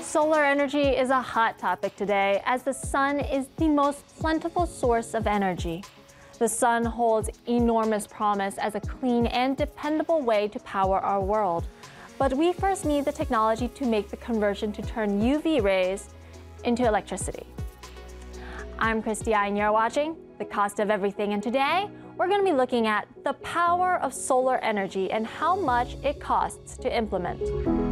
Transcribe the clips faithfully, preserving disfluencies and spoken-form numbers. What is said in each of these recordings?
Solar energy is a hot topic today, as the sun is the most plentiful source of energy. The sun holds enormous promise as a clean and dependable way to power our world. But we first need the technology to make the conversion to turn U V rays into electricity. I'm Christy I, and you're watching The Cost of Everything, and today we're going to be looking at the power of solar energy and how much it costs to implement.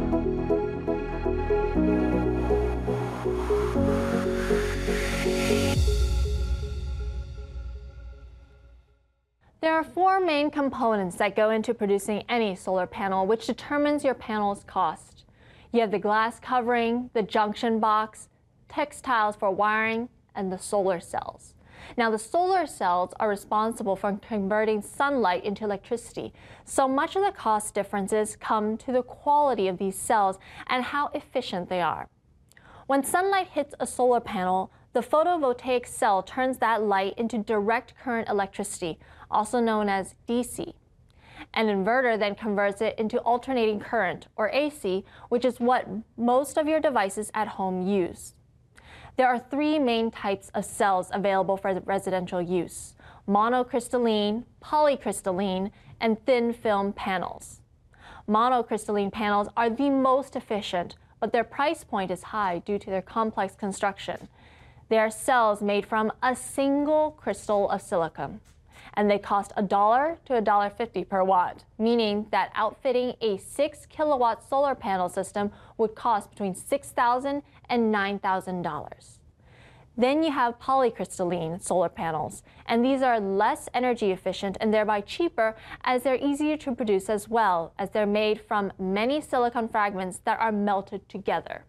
There are four main components that go into producing any solar panel, which determines your panel's cost. You have the glass covering, the junction box, textiles for wiring, and the solar cells. Now, the solar cells are responsible for converting sunlight into electricity, so much of the cost differences come to the quality of these cells and how efficient they are. When sunlight hits a solar panel, the photovoltaic cell turns that light into direct current electricity, also known as D C. An inverter then converts it into alternating current, or A C, which is what most of your devices at home use. There are three main types of cells available for residential use: monocrystalline, polycrystalline, and thin film panels. Monocrystalline panels are the most efficient, but their price point is high due to their complex construction. They are cells made from a single crystal of silicon, and they cost a dollar to a dollar fifty per watt, meaning that outfitting a six kilowatt solar panel system would cost between six thousand dollars and nine thousand dollars. Then you have polycrystalline solar panels, and these are less energy efficient and thereby cheaper, as they're easier to produce, as well as they're made from many silicon fragments that are melted together.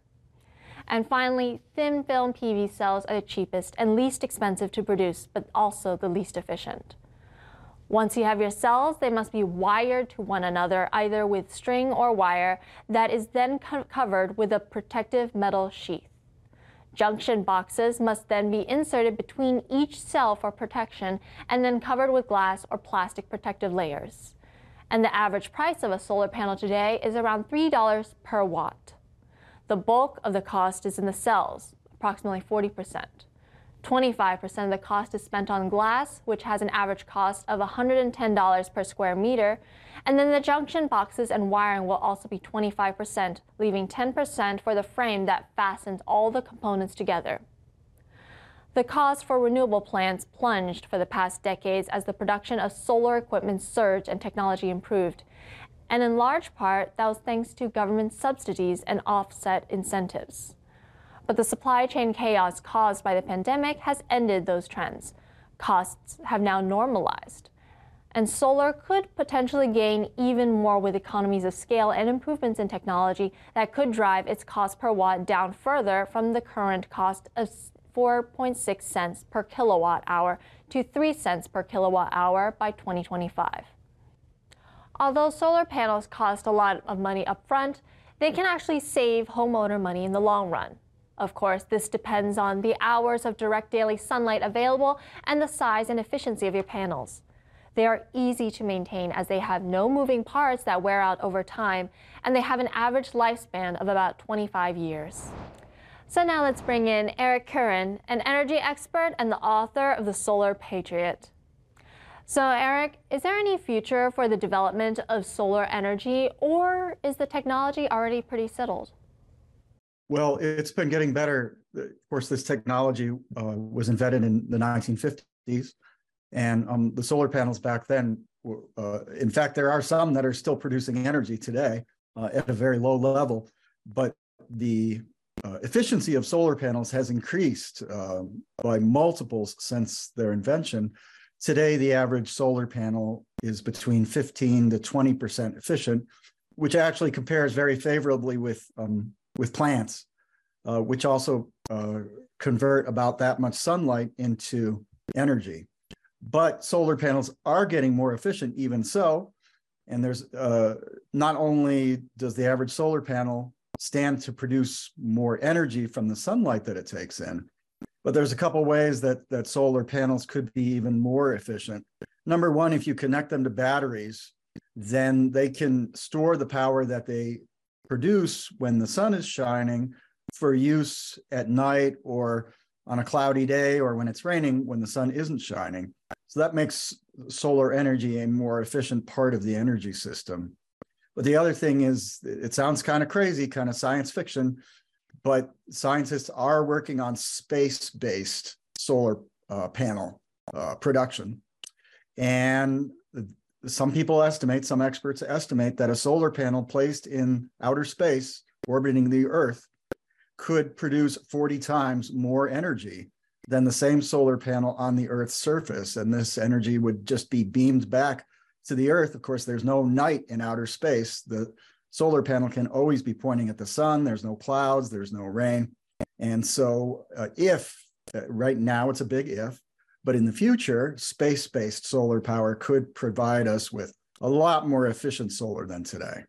And finally, thin film P V cells are the cheapest and least expensive to produce, but also the least efficient. Once you have your cells, they must be wired to one another, either with string or wire, that is then co- covered with a protective metal sheath. Junction boxes must then be inserted between each cell for protection and then covered with glass or plastic protective layers. And the average price of a solar panel today is around three dollars per watt. The bulk of the cost is in the cells, approximately forty percent. twenty-five percent of the cost is spent on glass, which has an average cost of one hundred ten dollars per square meter. And then the junction boxes and wiring will also be twenty-five percent, leaving ten percent for the frame that fastens all the components together. The cost for renewable plants plunged for the past decades as the production of solar equipment surged and technology improved. And in large part, that was thanks to government subsidies and offset incentives. But the supply chain chaos caused by the pandemic has ended those trends. Costs have now normalized. And solar could potentially gain even more with economies of scale and improvements in technology that could drive its cost per watt down further from the current cost of four point six cents per kilowatt hour to three cents per kilowatt hour by twenty twenty-five. Although solar panels cost a lot of money up front, they can actually save homeowner money in the long run. Of course, this depends on the hours of direct daily sunlight available and the size and efficiency of your panels. They are easy to maintain as they have no moving parts that wear out over time, and they have an average lifespan of about twenty-five years. So now let's bring in Eric Curran, an energy expert and the author of The Solar Patriot. So Eric, is there any future for the development of solar energy, or is the technology already pretty settled? Well, it's been getting better. Of course, this technology uh, was invented in the nineteen fifties, and um, the solar panels back then, were, uh, in fact, there are some that are still producing energy today uh, at a very low level, but the uh, efficiency of solar panels has increased uh, by multiples since their invention. Today, the average solar panel is between fifteen to twenty percent efficient, which actually compares very favorably with um, with plants, uh, which also uh, convert about that much sunlight into energy. But solar panels are getting more efficient even so. And there's uh, not only does the average solar panel stand to produce more energy from the sunlight that it takes in, but there's a couple ways that, that solar panels could be even more efficient. Number one, if you connect them to batteries, then they can store the power that they produce when the sun is shining for use at night or on a cloudy day or when it's raining, when the sun isn't shining. So that makes solar energy a more efficient part of the energy system. But the other thing is, it sounds kind of crazy, kind of science fiction, but scientists are working on space-based solar uh, panel uh, production. And some people estimate, some experts estimate that a solar panel placed in outer space, orbiting the Earth, could produce forty times more energy than the same solar panel on the Earth's surface. And this energy would just be beamed back to the Earth. Of course, there's no night in outer space. The solar panel can always be pointing at the sun. There's no clouds, there's no rain. And so uh, if, uh, right now it's a big if, but in the future, space-based solar power could provide us with a lot more efficient solar than today.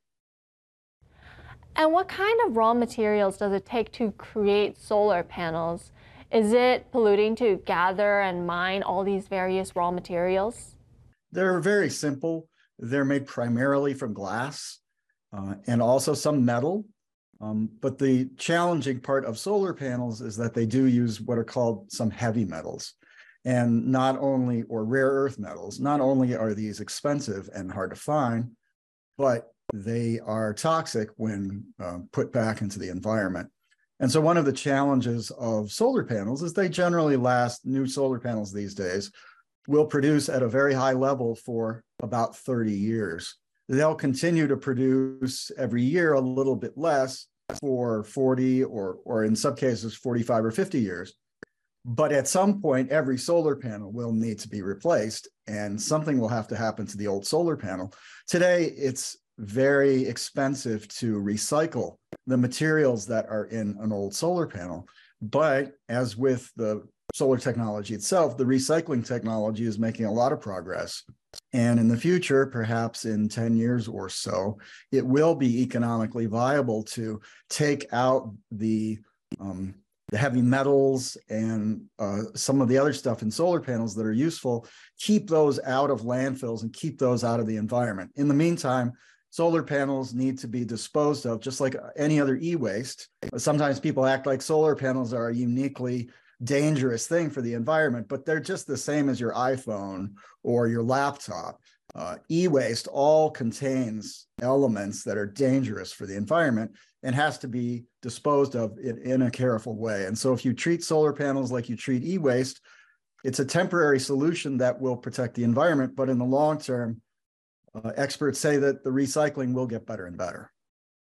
And what kind of raw materials does it take to create solar panels? Is it polluting to gather and mine all these various raw materials? They're very simple. They're made primarily from glass uh, and also some metal. Um, but the challenging part of solar panels is that they do use what are called some heavy metals. And not only, or rare earth metals, not only are these expensive and hard to find, but they are toxic when uh, put back into the environment. And so one of the challenges of solar panels is they generally last, new solar panels these days, will produce at a very high level for about thirty years. They'll continue to produce every year a little bit less for forty or, or in some cases, forty-five or fifty years. But at some point, every solar panel will need to be replaced and something will have to happen to the old solar panel. Today, it's very expensive to recycle the materials that are in an old solar panel. But as with the solar technology itself, the recycling technology is making a lot of progress. And in the future, perhaps in ten years or so, it will be economically viable to take out the, um, the heavy metals and uh, some of the other stuff in solar panels that are useful, keep those out of landfills and keep those out of the environment. In the meantime, solar panels need to be disposed of just like any other e-waste. Sometimes people act like solar panels are a uniquely dangerous thing for the environment, but they're just the same as your iPhone or your laptop. Uh, e-waste all contains elements that are dangerous for the environment and has to be disposed of in, in a careful way. And so if you treat solar panels like you treat e-waste, it's a temporary solution that will protect the environment, but in the long term, uh, experts say that the recycling will get better and better.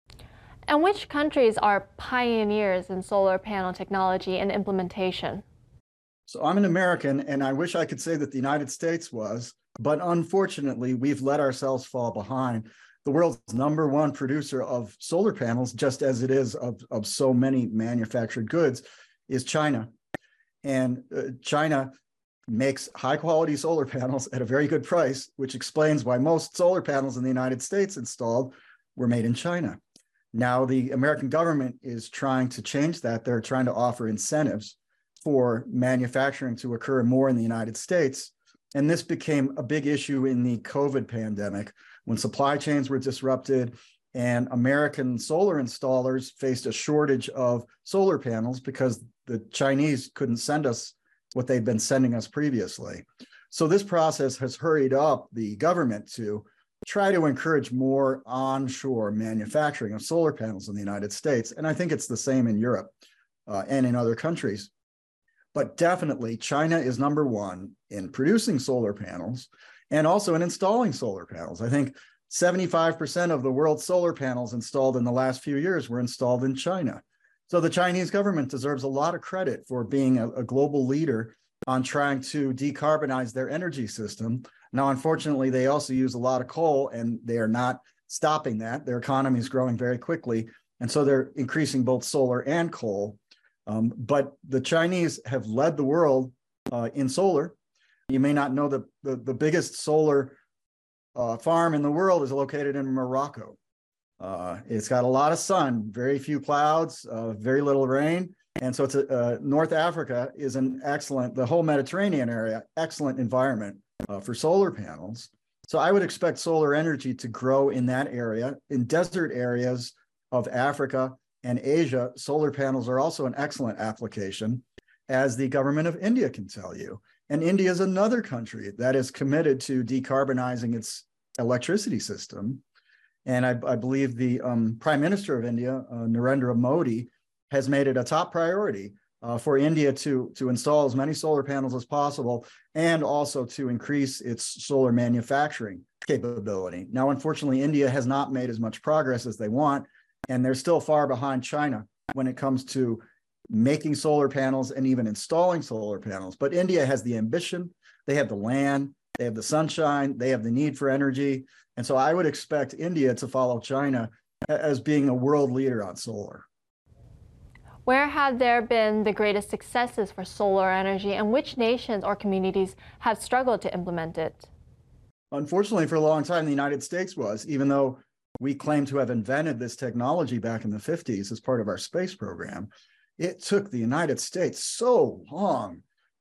And which countries are pioneers in solar panel technology and implementation? So I'm an American, and I wish I could say that the United States was, but unfortunately, we've let ourselves fall behind. The world's number one producer of solar panels, just as it is of, of so many manufactured goods, is China. And uh, China makes high quality solar panels at a very good price, which explains why most solar panels in the United States installed were made in China. Now, the American government is trying to change that. They're trying to offer incentives for manufacturing to occur more in the United States. And this became a big issue in the COVID pandemic when supply chains were disrupted and American solar installers faced a shortage of solar panels because the Chinese couldn't send us what they'd been sending us previously. So this process has hurried up the government to try to encourage more onshore manufacturing of solar panels in the United States. And I think it's the same in Europe uh, and in other countries. But definitely China is number one in producing solar panels and also in installing solar panels. I think seventy-five percent of the world's solar panels installed in the last few years were installed in China. So the Chinese government deserves a lot of credit for being a, a global leader on trying to decarbonize their energy system. Now, unfortunately, they also use a lot of coal and they are not stopping that. Their economy is growing very quickly. And so they're increasing both solar and coal. Um, but the Chinese have led the world uh, in solar. You may not know that the, the biggest solar uh, farm in the world is located in Morocco. Uh, it's got a lot of sun, very few clouds, uh, very little rain. And so it's a, uh, North Africa is an excellent, the whole Mediterranean area, excellent environment uh, for solar panels. So I would expect solar energy to grow in that area, in desert areas of Africa and Asia, solar panels are also an excellent application, as the government of India can tell you. And India is another country that is committed to decarbonizing its electricity system. And I, I believe the um, Prime Minister of India, uh, Narendra Modi, has made it a top priority uh, for India to, to install as many solar panels as possible, and also to increase its solar manufacturing capability. Now, unfortunately, India has not made as much progress as they want, and they're still far behind China when it comes to making solar panels and even installing solar panels. But India has the ambition, they have the land, they have the sunshine, they have the need for energy. And so I would expect India to follow China as being a world leader on solar. Where have there been the greatest successes for solar energy, and which nations or communities have struggled to implement it? Unfortunately, for a long time, the United States was, even though we claim to have invented this technology back in the fifties as part of our space program. It took the United States so long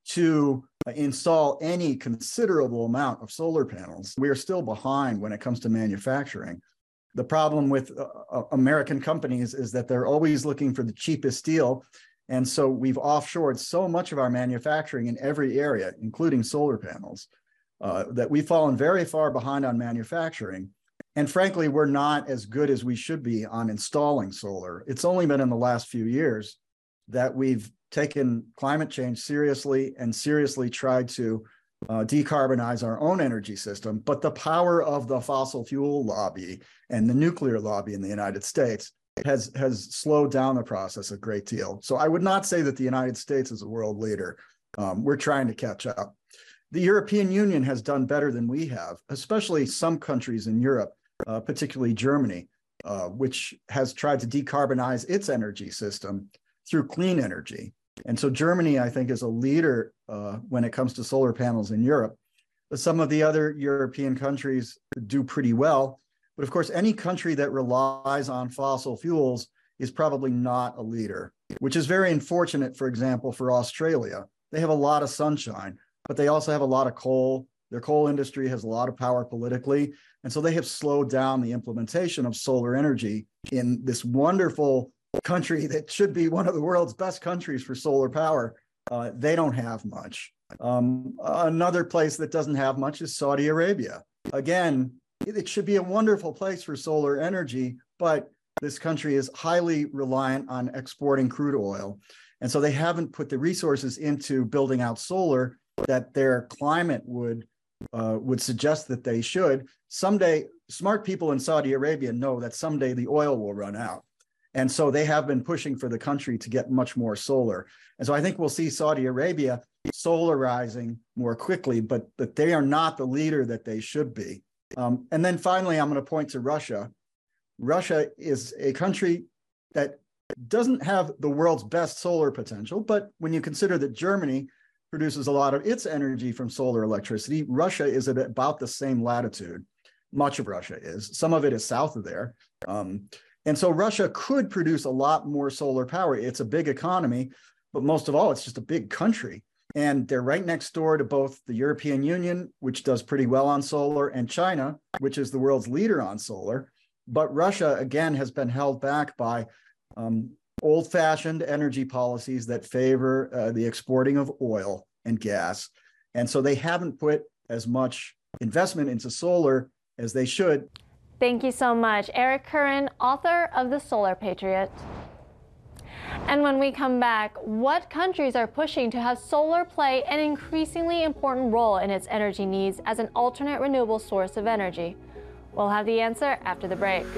to install any considerable amount of solar panels. We are still behind when it comes to manufacturing. The problem with uh, American companies is that they're always looking for the cheapest deal. And so we've offshored so much of our manufacturing in every area, including solar panels, uh, that we've fallen very far behind on manufacturing. And frankly, we're not as good as we should be on installing solar. It's only been in the last few years that we've taken climate change seriously and seriously tried to uh, decarbonize our own energy system. But the power of the fossil fuel lobby and the nuclear lobby in the United States has, has slowed down the process a great deal. So I would not say that the United States is a world leader. Um, we're trying to catch up. The European Union has done better than we have, especially some countries in Europe, uh, particularly Germany, uh, which has tried to decarbonize its energy system through clean energy. And so Germany, I think, is a leader uh, when it comes to solar panels in Europe. But some of the other European countries do pretty well. But of course, any country that relies on fossil fuels is probably not a leader, which is very unfortunate, for example, for Australia. They have a lot of sunshine, but they also have a lot of coal. Their coal industry has a lot of power politically. And so they have slowed down the implementation of solar energy in this wonderful country that should be one of the world's best countries for solar power. Uh, they don't have much. Um, another place that doesn't have much is Saudi Arabia. Again, it should be a wonderful place for solar energy, but this country is highly reliant on exporting crude oil. And so they haven't put the resources into building out solar that their climate would, uh, would suggest that they should. Someday, smart people in Saudi Arabia know that someday the oil will run out. And so they have been pushing for the country to get much more solar. And so I think we'll see Saudi Arabia solarizing more quickly, but, but they are not the leader that they should be. Um, and then finally, I'm going to point to Russia. Russia is a country that doesn't have the world's best solar potential, but when you consider that Germany produces a lot of its energy from solar electricity, Russia is at about the same latitude. Much of Russia is. Some of it is south of there. Um, And so Russia could produce a lot more solar power. It's a big economy, but most of all, it's just a big country. And they're right next door to both the European Union, which does pretty well on solar, and China, which is the world's leader on solar. But Russia, again, has been held back by um, old-fashioned energy policies that favor uh, the exporting of oil and gas. And so they haven't put as much investment into solar as they should. Thank you so much, Eric Curran, author of The Solar Patriot. And when we come back, what countries are pushing to have solar play an increasingly important role in its energy needs as an alternate renewable source of energy? We'll have the answer after the break.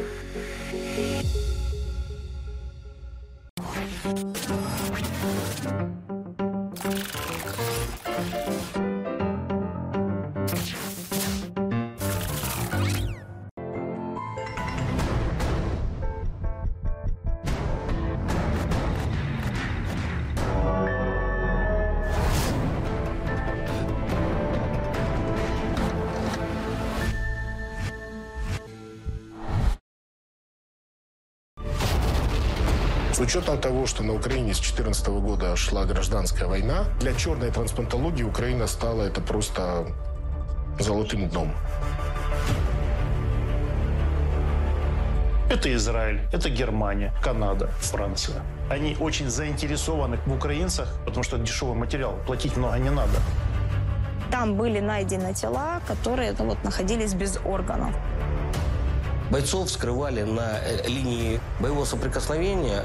С учетом того, что на Украине с две тысячи четырнадцатого года шла гражданская война, для черной трансплантологии Украина стала это просто золотым дном. Это Израиль, это Германия, Канада, Франция. Они очень заинтересованы в украинцах, потому что это дешевый материал, платить много не надо. Там были найдены тела, которые ну, вот, находились без органов. Бойцов скрывали на линии боевого соприкосновения.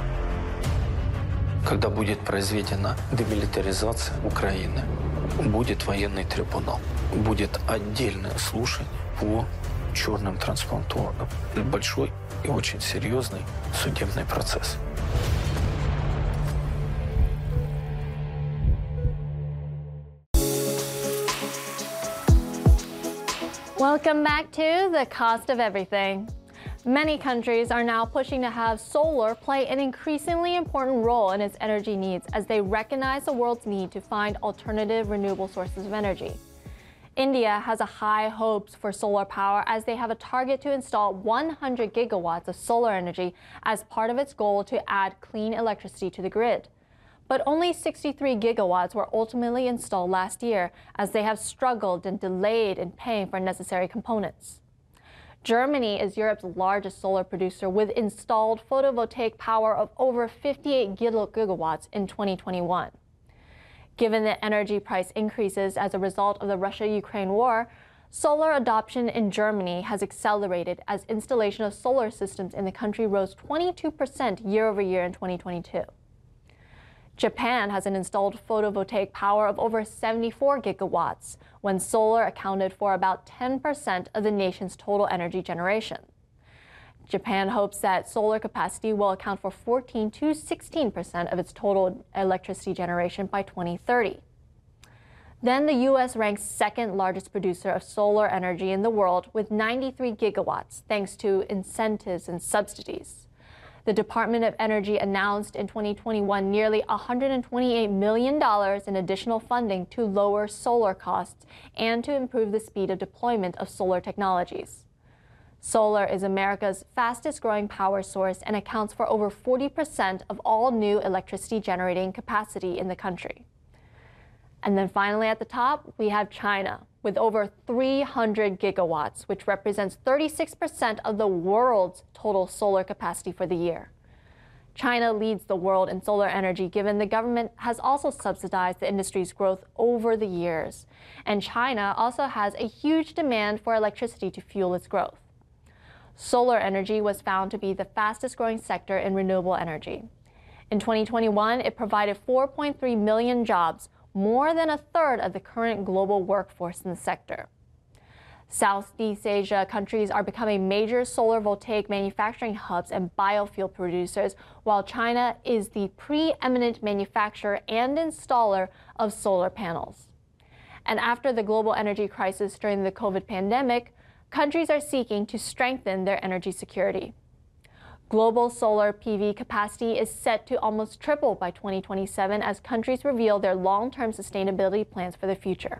Когда будет произведена демилитаризация Украины, будет военный трибунал, будет отдельное слушание по черным трансплантологам. Большой и очень серьезный судебный процесс. Welcome back to The Cost of Everything. Many countries are now pushing to have solar play an increasingly important role in its energy needs as they recognize the world's need to find alternative renewable sources of energy. India has a high hopes for solar power as they have a target to install one hundred gigawatts of solar energy as part of its goal to add clean electricity to the grid. But only sixty-three gigawatts were ultimately installed last year as they have struggled and delayed in paying for necessary components. Germany is Europe's largest solar producer with installed photovoltaic power of over fifty-eight gigawatts in twenty twenty-one. Given the energy price increases as a result of the Russia-Ukraine war, solar adoption in Germany has accelerated as installation of solar systems in the country rose twenty-two percent year over year in twenty twenty-two. Japan has an installed photovoltaic power of over seventy-four gigawatts, when solar accounted for about ten percent of the nation's total energy generation. Japan hopes that solar capacity will account for fourteen to sixteen percent of its total electricity generation by twenty thirty. Then the U S ranks second largest producer of solar energy in the world with ninety-three gigawatts, thanks to incentives and subsidies. The Department of Energy announced in twenty twenty-one nearly one hundred twenty-eight million dollars in additional funding to lower solar costs and to improve the speed of deployment of solar technologies. Solar is America's fastest growing power source and accounts for over forty percent of all new electricity generating capacity in the country. And then finally at the top, we have China with over three hundred gigawatts, which represents thirty-six percent of the world's total solar capacity for the year. China leads the world in solar energy given the government has also subsidized the industry's growth over the years. And China also has a huge demand for electricity to fuel its growth. Solar energy was found to be the fastest growing sector in renewable energy. In twenty twenty-one, it provided four point three million jobs, more than a third of the current global workforce in the sector. Southeast Asia countries are becoming major solar voltaic manufacturing hubs and biofuel producers, while China is the preeminent manufacturer and installer of solar panels. And after the global energy crisis during the COVID pandemic, countries are seeking to strengthen their energy security. Global solar P V capacity is set to almost triple by twenty twenty-seven as countries reveal their long-term sustainability plans for the future.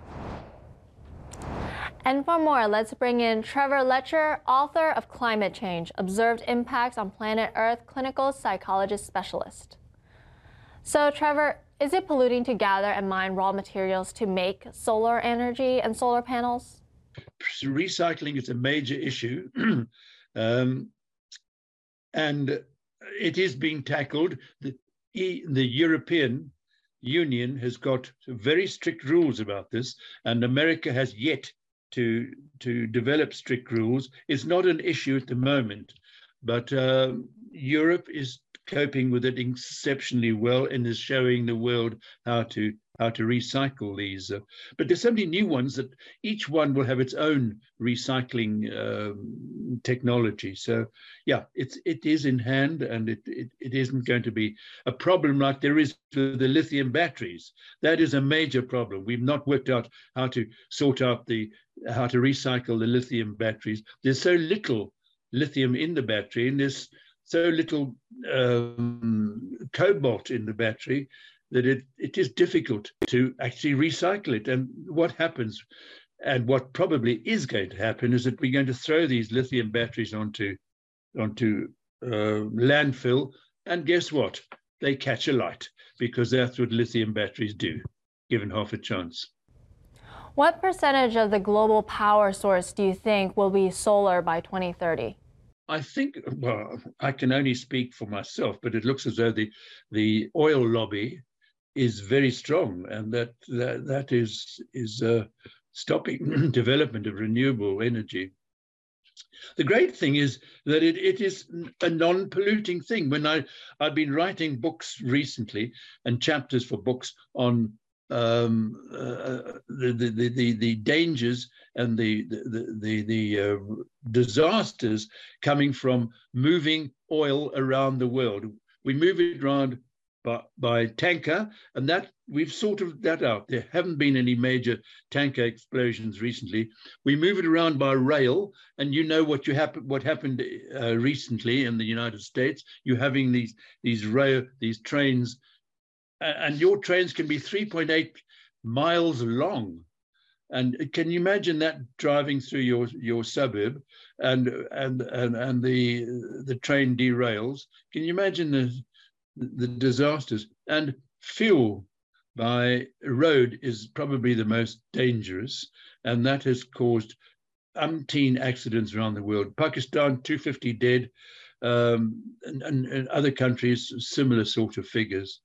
And for more, let's bring in Trevor Letcher, author of Climate Change, Observed Impacts on Planet Earth, clinical psychologist specialist. So Trevor, is it polluting to gather and mine raw materials to make solar energy and solar panels? Recycling is a major issue. um, And it is being tackled. The, the European Union has got very strict rules about this, and America has yet to, to develop strict rules. It's not an issue at the moment, but uh, Europe is coping with it exceptionally well and is showing the world how to how to recycle these. Uh, but there's so many new ones that each one will have its own recycling um, technology. So yeah, it's it is in hand, and it, it it isn't going to be a problem like there is with the lithium batteries. That is a major problem. We've not worked out how to sort out the how to recycle the lithium batteries. There's so little lithium in the battery, and there's so little um, cobalt in the battery that it, it is difficult to actually recycle it. And what happens, and what probably is going to happen, is that we're going to throw these lithium batteries onto, onto uh, landfill, and guess what? They catch alight, because that's what lithium batteries do, given half a chance. What percentage of the global power source do you think will be solar by twenty thirty? I think, well, I can only speak for myself, but it looks as though the, the oil lobby is very strong, and that that, that is, is uh, stopping development of renewable energy. The great thing is that it, it is a non-polluting thing. When I, I've been writing books recently and chapters for books on um, uh, the, the, the, the dangers and the, the, the, the uh, disasters coming from moving oil around the world. We move it around by, by tanker, and that we've sorted that out. There haven't been any major tanker explosions recently. We move it around by rail, and you know what you happen what happened uh, recently in the United States. You're having these these rail these trains, and your trains can be three point eight miles long. And can you imagine that driving through your your suburb, and and and and the the train derails? Can you imagine the the disasters? And fuel by road is probably the most dangerous, and that has caused umpteen accidents around the world. Pakistan, two hundred fifty dead, um, and, and, and other countries, similar sort of figures.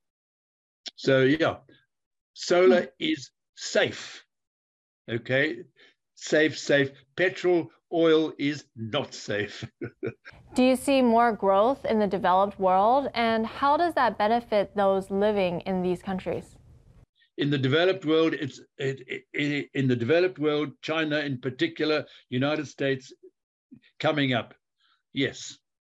So yeah, solar is safe, okay? Safe, safe. Petrol, oil is not safe. Do you see more growth in the developed world, and how does that benefit those living in these countries? In the developed world, it's it, it, it, in the developed world, China in particular, United States coming up. Yes.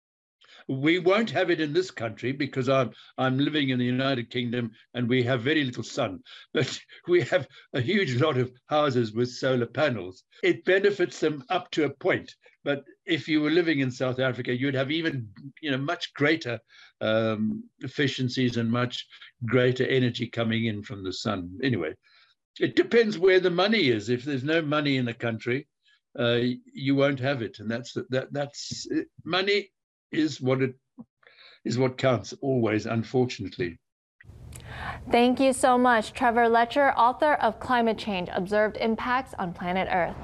We won't have it in this country because I'm I'm living in the United Kingdom and we have very little sun, but we have a huge lot of houses with solar panels. It benefits them up to a point, but if you were living in South Africa, you'd have even, you know, much greater um, efficiencies and much greater energy coming in from the sun. Anyway, it depends where the money is. If there's no money in the country, uh, you won't have it, and that's that that's money is what it is what counts always, unfortunately. Thank you so much, Trevor Letcher, author of Climate Change: Observed Impacts on Planet Earth.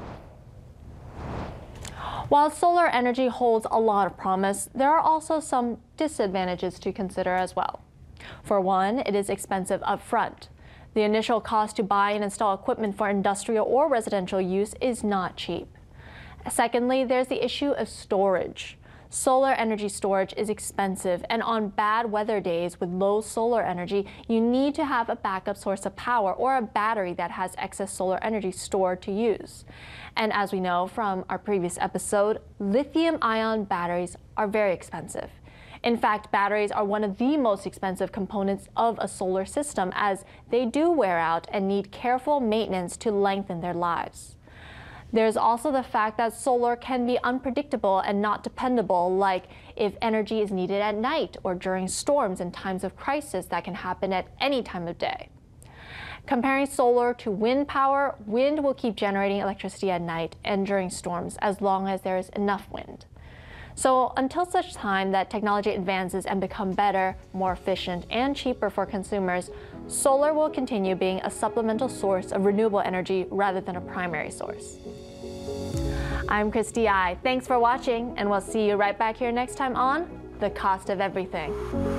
While solar energy holds a lot of promise, there are also some disadvantages to consider as well. For one, it is expensive upfront. The initial cost to buy and install equipment for industrial or residential use is not cheap. Secondly, there's the issue of storage. Solar energy storage is expensive, and on bad weather days with low solar energy, you need to have a backup source of power or a battery that has excess solar energy stored to use. And as we know from our previous episode, lithium-ion batteries are very expensive. In fact, batteries are one of the most expensive components of a solar system, as they do wear out and need careful maintenance to lengthen their lives. There's also the fact that solar can be unpredictable and not dependable, like if energy is needed at night or during storms and times of crisis that can happen at any time of day. Comparing solar to wind power, wind will keep generating electricity at night and during storms as long as there is enough wind. So until such time that technology advances and become better, more efficient, and cheaper for consumers, solar will continue being a supplemental source of renewable energy rather than a primary source. I'm Christy I. Thanks for watching, and we'll see you right back here next time on The Cost of Everything.